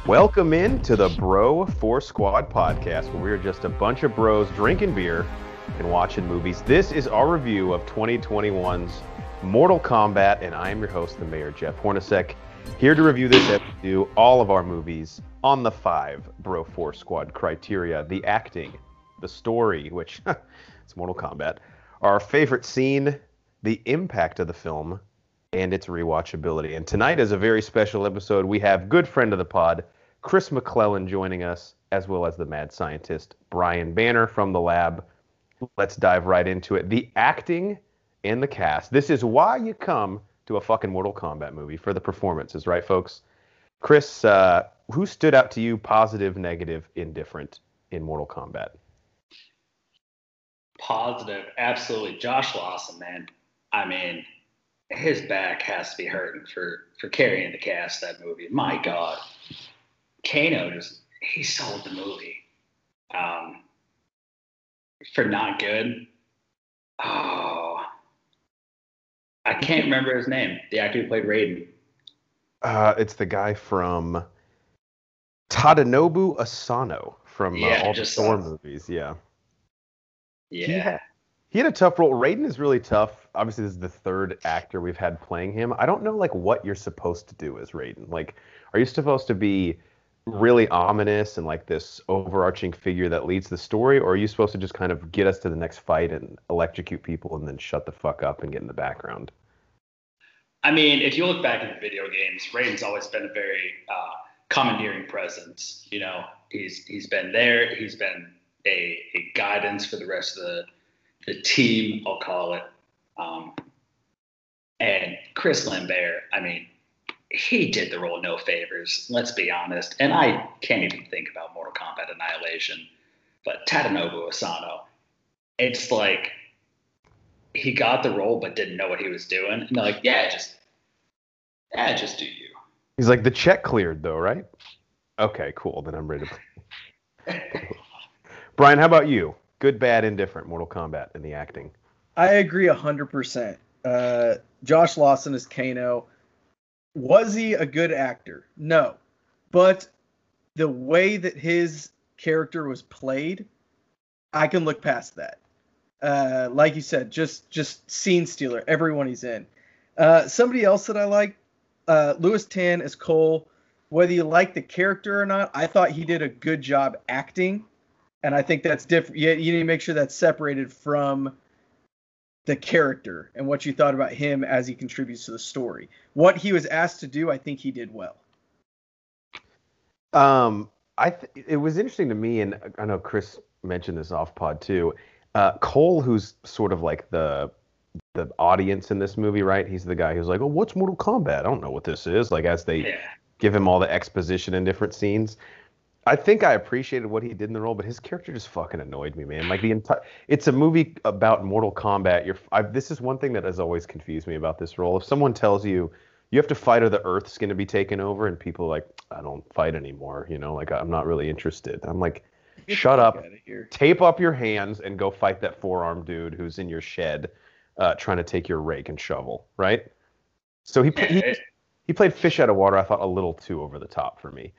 Welcome in to the Bro 4 Squad podcast, where we're just a bunch of bros drinking beer and watching movies. This is our review of 2021's Mortal Kombat, and I am your host, the Mayor, Jeff Hornacek, here to review this as we do all of our movies on the 5 Bro 4 Squad criteria: the acting, the story, which it's Mortal Kombat, our favorite scene, the impact of the film, and its rewatchability. And tonight is a very special episode. We have good friend of the pod, Chris McClellan, joining us, as well as the mad scientist, Brian Banner from the lab. Let's dive right into it. The acting and the cast. This is why you come to a fucking Mortal Kombat movie, for the performances, right, folks? Chris, who stood out to you, positive, negative, indifferent, in Mortal Kombat? Positive, absolutely. Josh Lawson, man. I mean, his back has to be hurting for carrying the cast of that movie. My God. Kano he sold the movie. For not good. Oh. I can't remember his name. The actor who played Raiden. It's the guy from Tadanobu Asano from all the Thor movies. Yeah. Yeah. He had a tough role. Raiden is really tough. Obviously, this is the third actor we've had playing him. I don't know, what you're supposed to do as Raiden. Are you supposed to be really ominous and this overarching figure that leads the story, or are you supposed to just kind of get us to the next fight and electrocute people and then shut the fuck up and get in the background? I mean, if you look back at the video games, Raiden's always been a very commandeering presence. You know, he's been there. He's been a guidance for the rest of the team, I'll call it. And Chris Lambert, I mean, he did the role no favors, let's be honest. And I can't even think about Mortal Kombat Annihilation. But Tadanobu Asano, it's like he got the role but didn't know what he was doing. And they're like, just do you. He's like, the check cleared though, right? Okay, cool. Then I'm ready to play. Brian, how about you? Good, bad, indifferent, Mortal Kombat in the acting. I agree 100%. Josh Lawson as Kano. Was he a good actor? No. But the way that his character was played, I can look past that. Like you said, just scene stealer, everyone he's in. Somebody else that I like, Lewis Tan as Cole. Whether you like the character or not, I thought he did a good job acting. And I think that's different. You need to make sure that's separated from the character and what you thought about him as he contributes to the story. What he was asked to do, I think he did well. It was interesting to me, and I know Chris mentioned this off pod too. Cole, who's sort of like the audience in this movie, right? He's the guy who's like, "Oh, what's Mortal Kombat? I don't know what this is." As they give him all the exposition in different scenes. I think I appreciated what he did in the role, but his character just fucking annoyed me, man. It's a movie about Mortal Kombat. This is one thing that has always confused me about this role. If someone tells you have to fight or the Earth's going to be taken over, and people are like, I don't fight anymore, I'm not really interested. I'm like, shut up, tape up your hands, and go fight that four-armed dude who's in your shed trying to take your rake and shovel, right? So he played fish out of water, I thought, a little too over the top for me.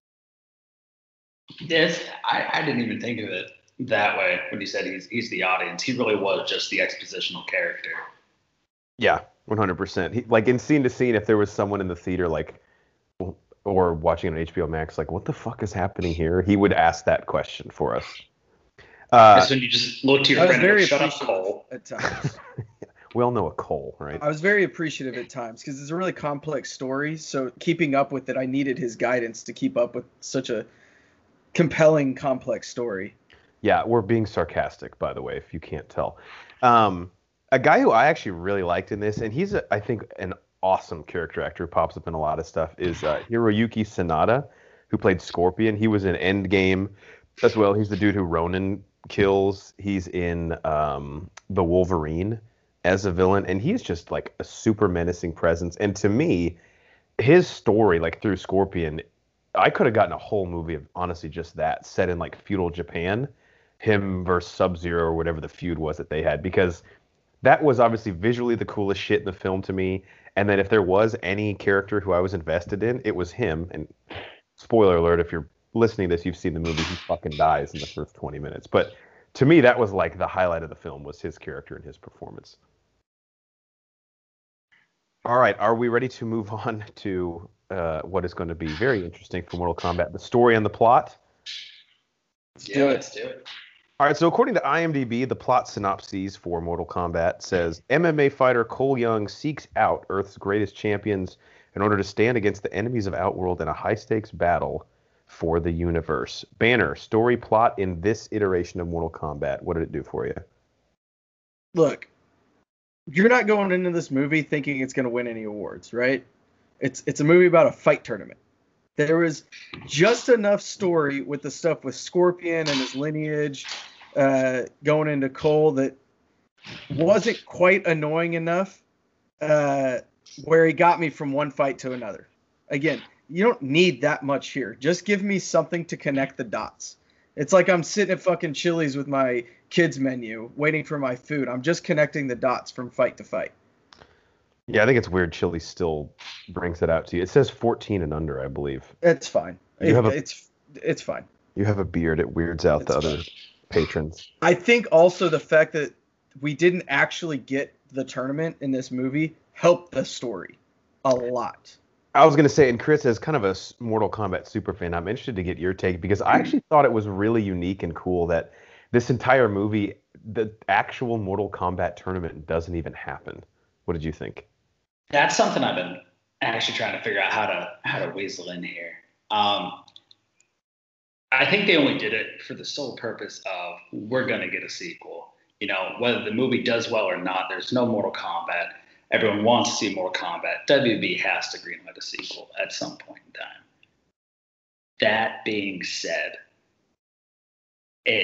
Yes, I didn't even think of it that way when you said he's the audience. He really was just the expositional character. Yeah, 100%. In scene to scene, if there was someone in the theater or watching on HBO Max, what the fuck is happening here? He would ask that question for us. That's when you just look to your friend and go, shut up, Cole. At times. We all know a Cole, right? I was very appreciative at times because it's a really complex story. So keeping up with it, I needed his guidance to keep up with such a compelling, complex story. Yeah, we're being sarcastic, by the way, if you can't tell. A guy who I actually really liked in this, and he's, I think, an awesome character actor who pops up in a lot of stuff, is Hiroyuki Sanada, who played Scorpion. He was in Endgame as well. He's the dude who Ronan kills. He's in The Wolverine as a villain, and he's just a super menacing presence. And to me, his story, through Scorpion, I could have gotten a whole movie of honestly just that, set in feudal Japan, him versus Sub-Zero or whatever the feud was that they had, because that was obviously visually the coolest shit in the film to me. And then if there was any character who I was invested in, it was him. And spoiler alert, if you're listening to this, you've seen the movie, he fucking dies in the first 20 minutes. But to me, that was like the highlight of the film, was his character and his performance. All right, are we ready to move on to what is going to be very interesting for Mortal Kombat, the story and the plot? Let's do it. All right, so according to IMDb, the plot synopsis for Mortal Kombat says MMA fighter Cole Young seeks out Earth's greatest champions in order to stand against the enemies of Outworld in a high-stakes battle for the universe. Banner, story plot in this iteration of Mortal Kombat. What did it do for you? Look, you're not going into this movie thinking it's going to win any awards, right? It's a movie about a fight tournament. There was just enough story with the stuff with Scorpion and his lineage going into Cole that wasn't quite annoying enough where he got me from one fight to another. Again, you don't need that much here. Just give me something to connect the dots. It's like I'm sitting at fucking Chili's with my kids menu waiting for my food. I'm just connecting the dots from fight to fight. Yeah, I think it's weird Chili's still brings it out to you. It says 14 and under, I believe. It's fine. It's fine. You have a beard. It weirds out the other patrons. I think also the fact that we didn't actually get the tournament in this movie helped the story a lot. I was going to say, and Chris, as kind of a Mortal Kombat superfan, I'm interested to get your take, because I actually thought it was really unique and cool that this entire movie, the actual Mortal Kombat tournament, doesn't even happen. What did you think? That's something I've been actually trying to figure out how to weasel in here. I think they only did it for the sole purpose of, we're going to get a sequel. You know, whether the movie does well or not, there's no Mortal Kombat. Everyone wants to see Mortal Kombat. WB has to greenlight a sequel at some point in time. That being said, it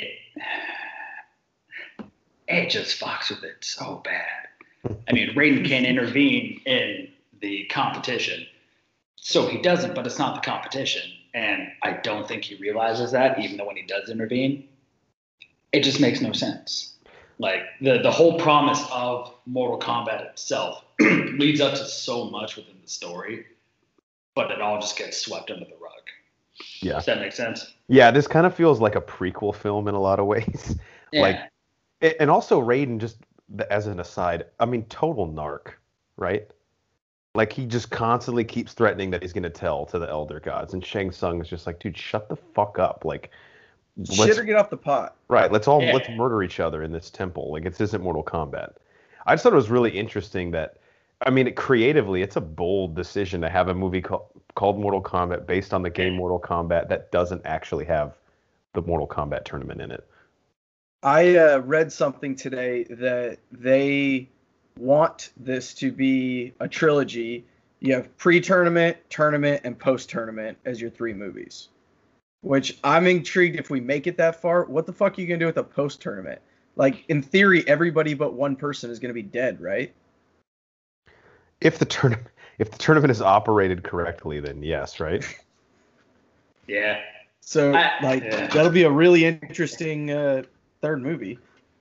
just fucks with it so bad. I mean, Raiden can't intervene in the competition. So he doesn't, but it's not the competition. And I don't think he realizes that, even though when he does intervene, it just makes no sense. Like, the whole promise of Mortal Kombat itself leads up to so much within the story, but it all just gets swept under the rug. Yeah. Does that make sense? Yeah, this kind of feels like a prequel film in a lot of ways. Yeah. Like, and also Raiden, just as an aside, I mean, total narc, right? Like, he just constantly keeps threatening that he's going to tell to the Elder Gods, and Shang Tsung is just like, dude, shut the fuck up. Like, shit or get off the pot. Right, let's murder each other in this temple. Like, this isn't Mortal Kombat. I just thought it was really interesting that, I mean, creatively, it's a bold decision to have a movie called Mortal Kombat based on the game Mortal Kombat that doesn't actually have the Mortal Kombat tournament in it. I read something today that they want this to be a trilogy. You have pre-tournament, tournament, and post-tournament as your three movies. Which I'm intrigued, if we make it that far, what the fuck are you going to do with a post-tournament? Like, in theory, everybody but one person is going to be dead, right? If the tournament is operated correctly, then yes, right? Yeah. So, that'll be a really interesting third movie.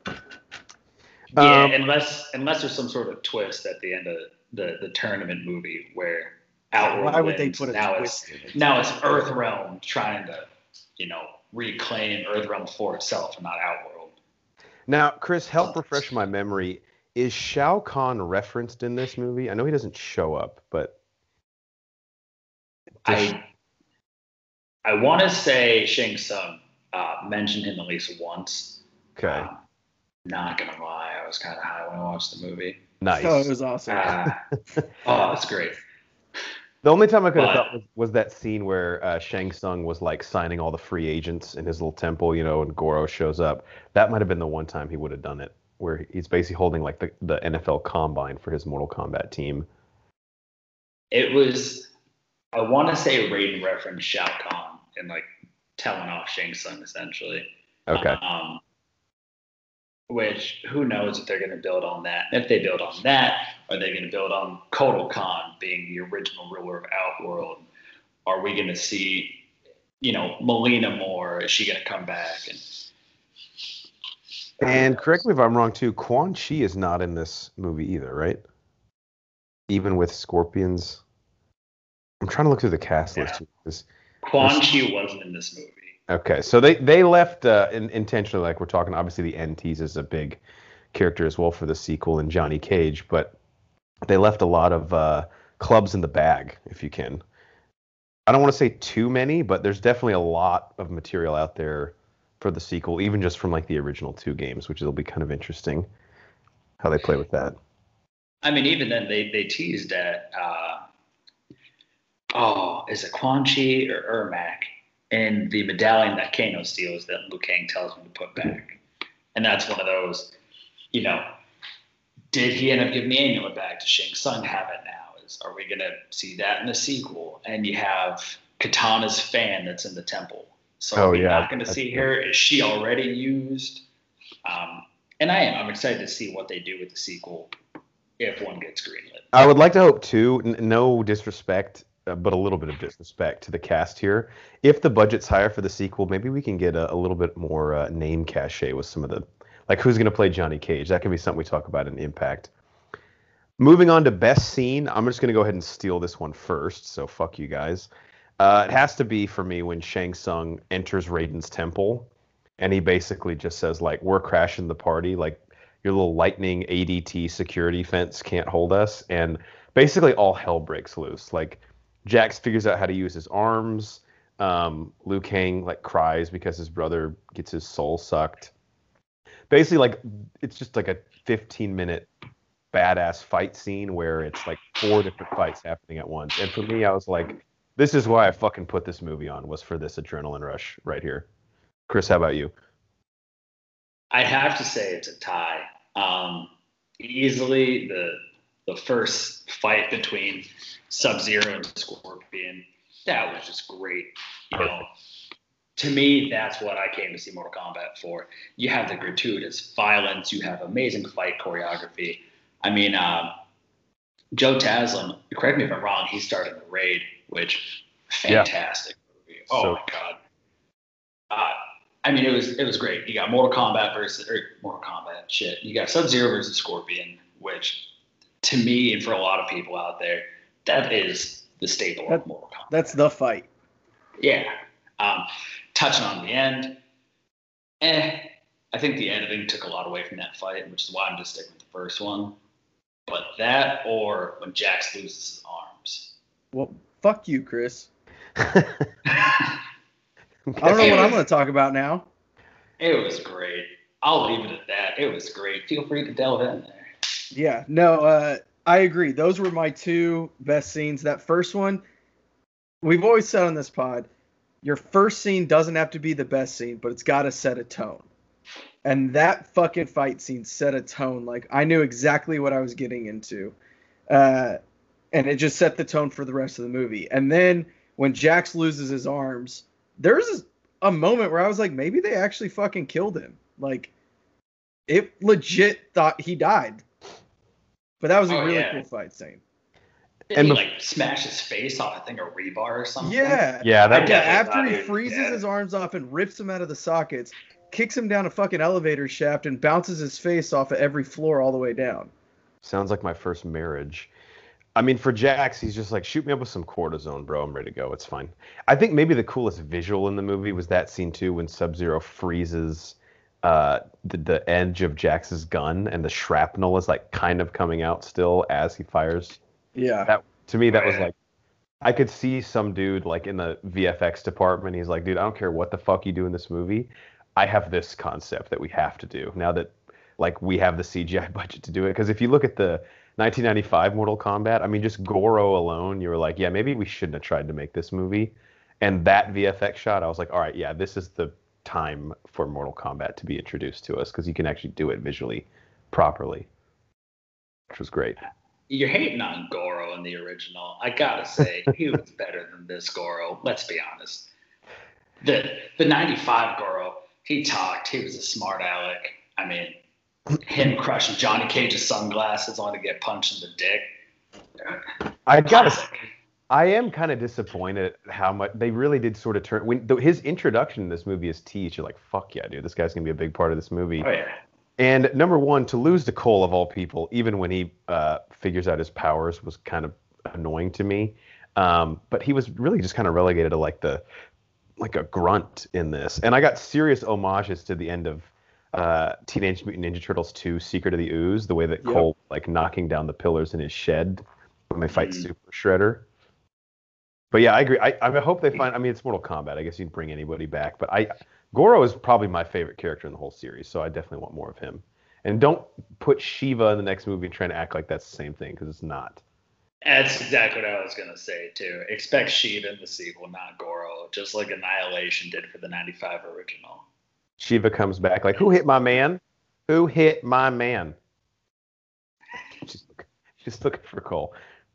Yeah, unless there's some sort of twist at the end of the tournament movie where Outworld Why would wins. they put a twist in it? Now it's Earthrealm trying to, reclaim Earthrealm for itself and not Outworld. Now, Chris, help refresh my memory. Is Shao Kahn referenced in this movie? I know he doesn't show up, but I want to say Shang Tsung mentioned him at least once. Okay. Not gonna lie, I was kind of high when I watched the movie. Nice. Oh, it was awesome. It's great. The only time I could have thought was that scene where Shang Tsung was like signing all the free agents in his little temple, and Goro shows up. That might have been the one time he would have done it, where he's basically holding like the NFL Combine for his Mortal Kombat team. It was, I want to say Raiden referenced Shao Kahn and like telling off Shang Tsung essentially. Okay. Which, who knows if they're going to build on that. If they build on that, are they going to build on Kotal Khan being the original ruler of Outworld? Are we going to see, Melina more? Is she going to come back? And correct me if I'm wrong too, Quan Chi is not in this movie either, right? Even with Scorpions. I'm trying to look through the cast list. Quan Chi wasn't in this movie. Okay, so they left intentionally, like we're talking. Obviously, the end teases a big character as well for the sequel in Johnny Cage, but they left a lot of clubs in the bag, if you can. I don't want to say too many, but there's definitely a lot of material out there for the sequel, even just from like the original 2 games, which will be kind of interesting how they play with that. I mean, even then they teased at is it Quan Chi or Ermac in the medallion that Kano steals that Liu Kang tells him to put back, and that's one of those, did he end up giving the amulet back? Does Shang Tsung have it now? Are we going to see that in the sequel? And you have Katana's fan that's in the temple. So are we not going to see her? Is she already used? And I'm excited to see what they do with the sequel if one gets greenlit. I would like to hope, too, no disrespect, but a little bit of disrespect to the cast here. If the budget's higher for the sequel, maybe we can get a little bit more name cachet with some of the... Like, who's going to play Johnny Cage? That can be something we talk about in Impact. Moving on to best scene, I'm just going to go ahead and steal this one first, so fuck you guys. It has to be, for me, when Shang Tsung enters Raiden's temple, and he basically just says, like, we're crashing the party, like, your little lightning ADT security fence can't hold us, and basically all hell breaks loose. Like, Jax figures out how to use his arms, Liu Kang, like, cries because his brother gets his soul sucked. Basically, like, it's just like a 15-minute badass fight scene where it's like 4 different fights happening at once. And for me, I was like, this is why I fucking put this movie on, was for this adrenaline rush right here. Chris, how about you? I have to say it's a tie. Easily the first fight between Sub-Zero and Scorpion, that was just great. To me, that's what I came to see Mortal Kombat for. You have the gratuitous violence, you have amazing fight choreography. I mean, Joe Taslim, correct me if I'm wrong, he started the Raid, which fantastic movie. Oh my god. I mean, it was great. You got Mortal Kombat shit. You got Sub-Zero versus Scorpion, which to me and for a lot of people out there, that is the staple of Mortal Kombat. That's the fight. Yeah. Touching on the end, I think the editing took a lot away from that fight, which is why I'm just sticking with the first one. But that, or when Jax loses his arms. Well, fuck you, Chris. I don't know what I'm going to talk about now. It was great. I'll leave it at that. It was great. Feel free to delve in there. Yeah, no, I agree. Those were my 2 best scenes. That first one, we've always said on this pod, your first scene doesn't have to be the best scene, but it's got to set a tone. And that fucking fight scene set a tone. Like, I knew exactly what I was getting into. And it just set the tone for the rest of the movie. And then when Jax loses his arms, there's a moment where I was like, maybe they actually fucking killed him. Like, it legit thought he died. But that was a really cool fight scene. Did he smash his face off, I think, a rebar or something? Yeah. After he freezes his arms off and rips them out of the sockets, kicks him down a fucking elevator shaft and bounces his face off of every floor all the way down. Sounds like my first marriage. I mean, for Jax, he's just like, shoot me up with some cortisone, bro. I'm ready to go. It's fine. I think maybe the coolest visual in the movie was that scene, too, when Sub-Zero freezes the edge of Jax's gun and the shrapnel is, like, kind of coming out still as he fires. Yeah. To me, that was like, I could see some dude, like, in the VFX department. He's like, dude, I don't care what the fuck you do in this movie. I have this concept that we have to do now that, like, we have the CGI budget to do it. Because if you look at the 1995 Mortal Kombat, I mean, just Goro alone, you were like, yeah, maybe we shouldn't have tried to make this movie. And that VFX shot, I was like, all right, yeah, this is the time for Mortal Kombat to be introduced to us because you can actually do it visually properly, which was great. You're hating on Goro in the original. I gotta say, he was better than this Goro. Let's be honest. The 95 Goro, he talked. He was a smart aleck. I mean, him crushing Johnny Cage's sunglasses only to get punched in the dick. I am kind of disappointed how much they really did sort of turn. His introduction in this movie is teased, you're like, fuck yeah, dude, this guy's gonna be a big part of this movie. Oh yeah. And number one, to lose to Cole of all people, even when he figures out his powers, was kind of annoying to me. But he was really just kind of relegated to like a grunt in this. And I got serious homages to the end of Teenage Mutant Ninja Turtles 2: Secret of the Ooze, the way that Cole like knocking down the pillars in his shed when they fight Super Shredder. But yeah, I agree. I hope they find. I mean, it's Mortal Kombat. I guess you'd bring anybody back. But Goro is probably my favorite character in the whole series, so I definitely want more of him. And don't put Shiva in the next movie and try to act like that's the same thing, because it's not. That's exactly what I was going to say, too. Expect Shiva in the sequel, not Goro, just like Annihilation did for the 95 original. Shiva comes back like, who hit my man? Who hit my man? She's looking for Cole.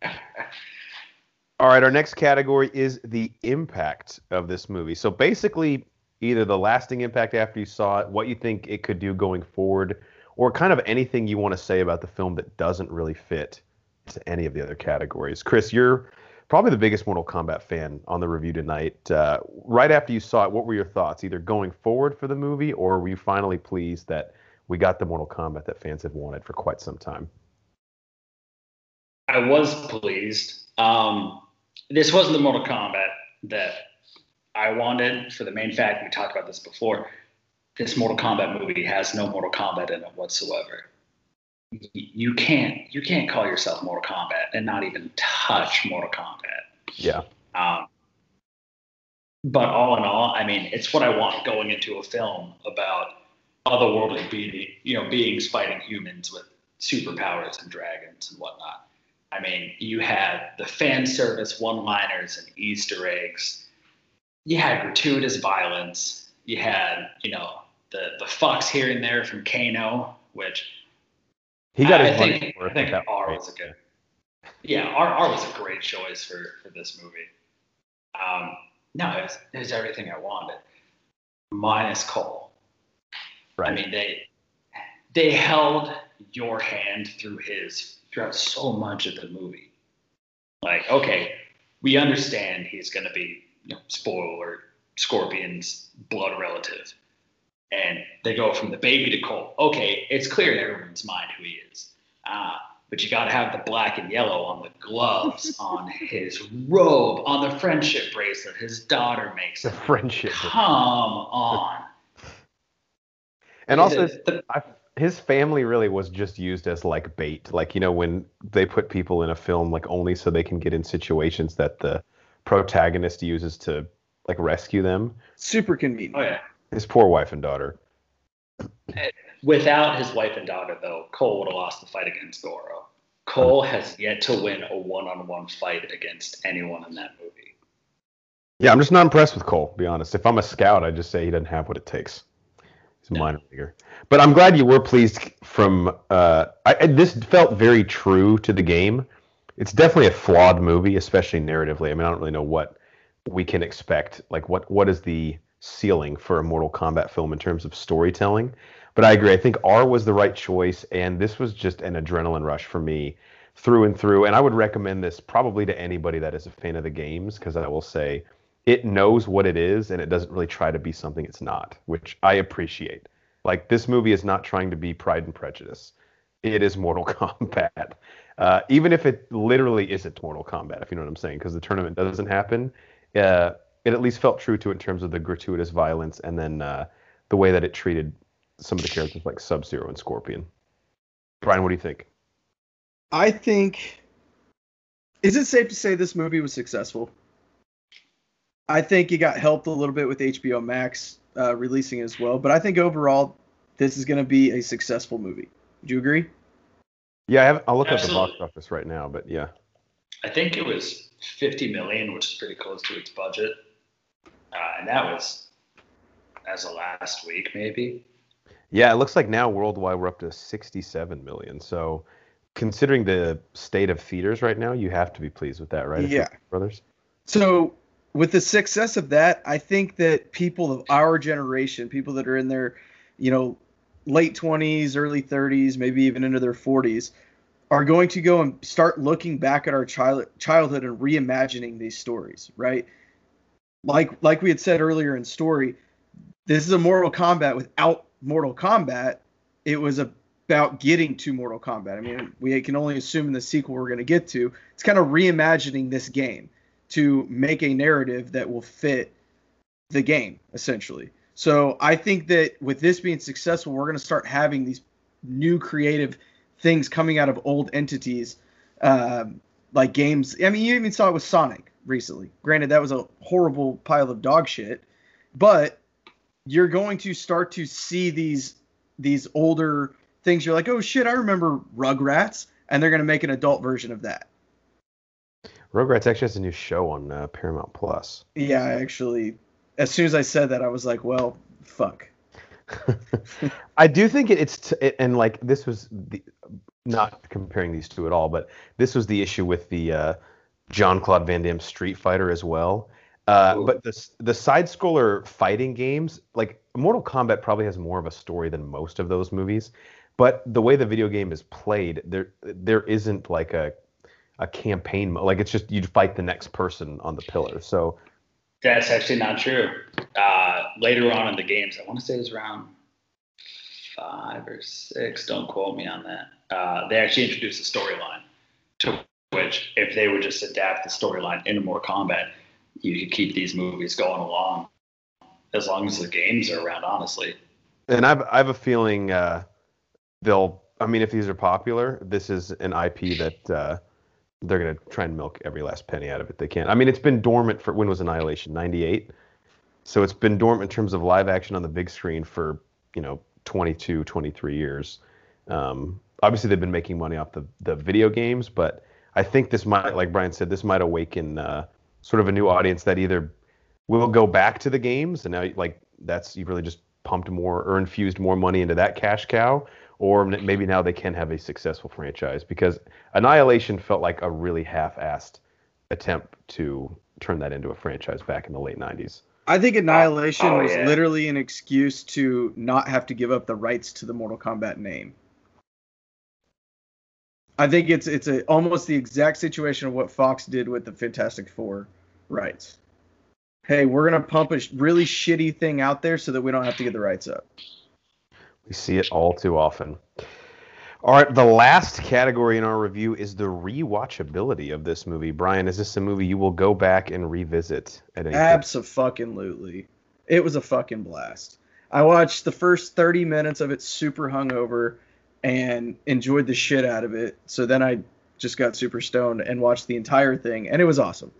All right, our next category is the impact of this movie. So basically, either the lasting impact after you saw it, what you think it could do going forward, or kind of anything you want to say about the film that doesn't really fit to any of the other categories. Chris, you're probably the biggest Mortal Kombat fan on the review tonight. Right after you saw it, what were your thoughts, either going forward for the movie, or were you finally pleased that we got the Mortal Kombat that fans have wanted for quite some time? I was pleased. This wasn't the Mortal Kombat that I wanted, for the main fact, we talked about this before, this Mortal Kombat movie has no Mortal Kombat in it whatsoever. You can't call yourself Mortal Kombat and not even touch Mortal Kombat. Yeah. But all in all, I mean, it's what I want going into a film about otherworldly beings fighting humans with superpowers and dragons and whatnot. I mean, you had the fan service one-liners and Easter eggs. You had gratuitous violence. You had, the fucks here and there from Kano, which he got I think R was a good. Yeah, R was a great choice for this movie. No, it was everything I wanted, minus Cole. Right. I mean, they held your hand throughout so much of the movie. Like, okay, we understand he's going to be, spoiler, Scorpion's blood relative. And they go from the baby to Cole. Okay, it's clear in everyone's mind who he is. But you got to have the black and yellow on the gloves, on his robe, on the friendship bracelet his daughter makes. The friendship. Come on. And also, his family really was just used as like bait. Like, when they put people in a film like only so they can get in situations that the protagonist uses to like rescue them. Super convenient. Oh, yeah. His poor wife and daughter. Without his wife and daughter, though, Cole would have lost the fight against Goro. Cole has yet to win a one-on-one fight against anyone in that movie. Yeah, I'm just not impressed with Cole, to be honest. If I'm a scout, I just say he doesn't have what it takes. He's a minor leaguer. But I'm glad you were pleased from... this felt very true to the game. It's definitely a flawed movie, especially narratively. I mean, I don't really know what we can expect. Like, what is the ceiling for a Mortal Kombat film in terms of storytelling? But I agree. I think R was the right choice, and this was just an adrenaline rush for me through and through. And I would recommend this probably to anybody that is a fan of the games, because I will say it knows what it is, and it doesn't really try to be something it's not, which I appreciate. Like, this movie is not trying to be Pride and Prejudice. It is Mortal Kombat. Even if it literally isn't Mortal Kombat, if you know what I'm saying, because the tournament doesn't happen. It at least felt true to it in terms of the gratuitous violence, and then the way that it treated some of the characters like Sub-Zero and Scorpion. Brian, what do you think? I think, is it safe to say this movie was successful? I think it got helped a little bit with HBO Max releasing it as well, but I think overall this is going to be a successful movie. Do you agree? Yeah, I'll look at the box office right now, but yeah. I think it was $50 million, which is pretty close to its budget. And that was as of last week, maybe. Yeah, it looks like now worldwide we're up to 67 million. So considering the state of theaters right now, you have to be pleased with that, right? Yeah. Brothers? So with the success of that, I think that people of our generation, people that are in their, late 20s, early 30s, maybe even into their 40s, are going to go and start looking back at our childhood and reimagining these stories, right? Like we had said earlier in story, this is a Mortal Kombat without Mortal Kombat. It was about getting to Mortal Kombat. I mean, we can only assume in the sequel we're going to get to, it's kind of reimagining this game. to make a narrative that will fit the game, essentially. So I think that with this being successful, we're going to start having these new creative things coming out of old entities, like games. I mean, you even saw it with Sonic recently. Granted, that was a horrible pile of dog shit, but you're going to start to see these older things. You're like, oh shit, I remember Rugrats, and they're going to make an adult version of that. Rugrats actually has a new show on Paramount Plus. Yeah, actually, as soon as I said that, I was like, well, fuck. I do think and like this was not comparing these two at all, but this was the issue with the Jean-Claude Van Damme Street Fighter as well. But the side-scroller fighting games, like Mortal Kombat probably has more of a story than most of those movies, but the way the video game is played, there isn't like a campaign mode. Like it's just you fight the next person on the pillar. So that's actually not true. Later on in the games, I want to say it was around 5 or 6. Don't quote me on that. They actually introduced a storyline to which, if they would just adapt the storyline into Mortal Kombat, you could keep these movies going along as long as the games are around, honestly. And I have a feeling they'll. I mean, if these are popular, this is an IP that they're going to try and milk every last penny out of it they can. I mean, it's been dormant when was Annihilation? 98. So it's been dormant in terms of live action on the big screen for 22, 23 years. Obviously, they've been making money off the video games, but I think this might, like Brian said, this might awaken sort of a new audience that either will go back to the games and now you've really just pumped more or infused more money into that cash cow, or maybe now they can have a successful franchise, because Annihilation felt like a really half-assed attempt to turn that into a franchise back in the late 90s. I think Annihilation was literally an excuse to not have to give up the rights to the Mortal Kombat name. I think it's almost the exact situation of what Fox did with the Fantastic Four rights. Hey, we're going to pump a really shitty thing out there so that we don't have to get the rights up. We see it all too often. All right, the last category in our review is the rewatchability of this movie. Brian, is this a movie you will go back and revisit at any point? Abso-fucking-lutely. It was a fucking blast. I watched the first 30 minutes of it super hungover and enjoyed the shit out of it. So then I just got super stoned and watched the entire thing, and it was awesome.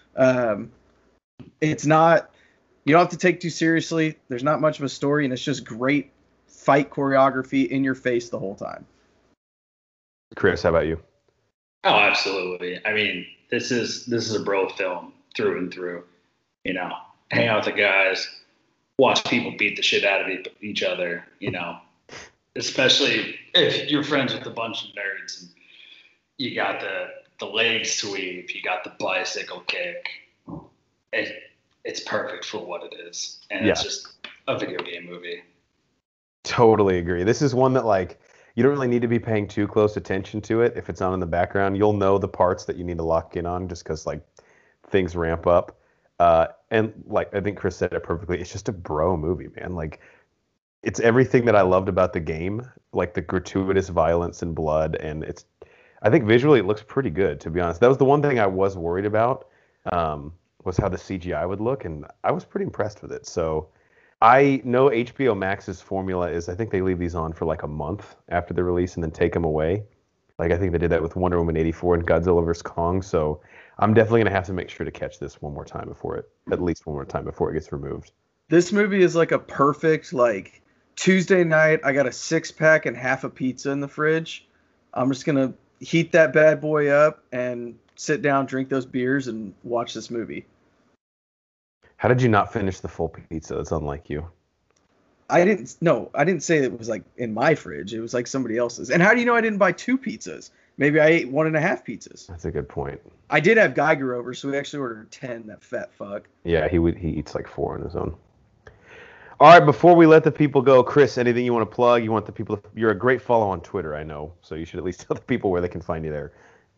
It's not, you don't have to take too seriously. There's not much of a story, and it's just great fight choreography in your face the whole time. Chris, how about you? Oh, absolutely. I mean, this is a bro film through and through. Hang out with the guys, watch people beat the shit out of each other. Especially if you're friends with a bunch of nerds and you got the leg sweep, you got the bicycle kick. It's perfect for what it is, and It's just a video game movie. Totally agree. This is one that you don't really need to be paying too close attention to it. If it's on in the background, you'll know the parts that you need to lock in on just because things ramp up. And I think Chris said it perfectly. It's just a bro movie, man. It's everything that I loved about the game, like the gratuitous violence and blood. And I think visually it looks pretty good, to be honest. That was the one thing I was worried about, was how the CGI would look. And I was pretty impressed with it. So I know HBO Max's formula is I think they leave these on for a month after the release and then take them away. I think they did that with Wonder Woman 84 and Godzilla vs. Kong. So I'm definitely going to have to make sure to catch this one more time before it gets removed. This movie is a perfect, Tuesday night, I got a 6-pack and half a pizza in the fridge. I'm just going to heat that bad boy up and sit down, drink those beers, and watch this movie. How did you not finish the full pizza? That's unlike you. I didn't say it was in my fridge. It was somebody else's. And how do you know I didn't buy 2 pizzas? Maybe I ate 1.5 pizzas. That's a good point. I did have Geiger over, so we actually ordered 10, that fat fuck. Yeah, he eats 4 on his own. All right, before we let the people go, Chris, anything you want to plug? You want the people you're a great follow on Twitter, I know. So you should at least tell the people where they can find you there.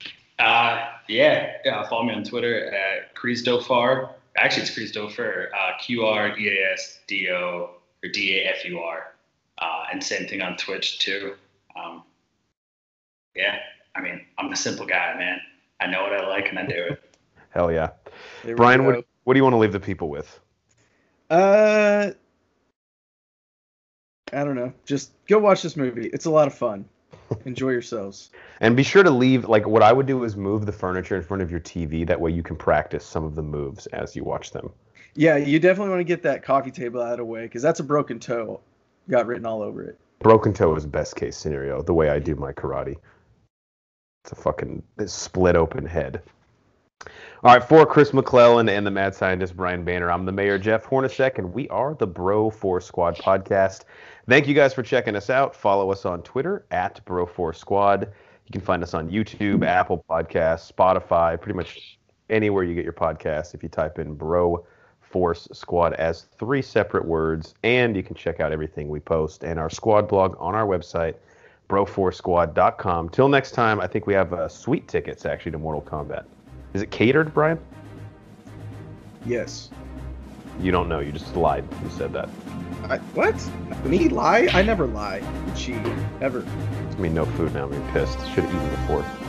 Follow me on Twitter at Kreesdofar. Actually, it's Kreesdofar, QREASDO or DAFUR. And same thing on Twitch, too. I'm a simple guy, man. I know what I like, and I do it. Hell yeah. There we Brian, go. what do you want to leave the people with? I don't know. Just go watch this movie. It's a lot of fun. Enjoy yourselves. And be sure to leave, like, what I would do is move the furniture in front of your TV. That way you can practice some of the moves as you watch them. Yeah, you definitely want to get that coffee table out of the way because that's a broken toe. Got written all over it. Broken toe is best case scenario, the way I do my karate. It's a fucking split open head. All right, for Chris McClellan and the mad scientist Brian Banner, I'm the mayor, Jeff Hornacek, and we are the Bro Force Squad podcast. Thank you guys for checking us out. Follow us on Twitter at Bro Force Squad. You can find us on YouTube, Apple Podcasts, Spotify, pretty much anywhere you get your podcasts if you type in Bro Force Squad as 3 separate words. And you can check out everything we post and our squad blog on our website, broforcesquad.com. Till next time, I think we have sweet tickets actually to Mortal Kombat. Is it catered, Brian? Yes. You don't know. You just lied. You said that. What? Me lie? I never lie. Cheat. Ever. I mean, no food now. I'm pissed. Should have eaten before.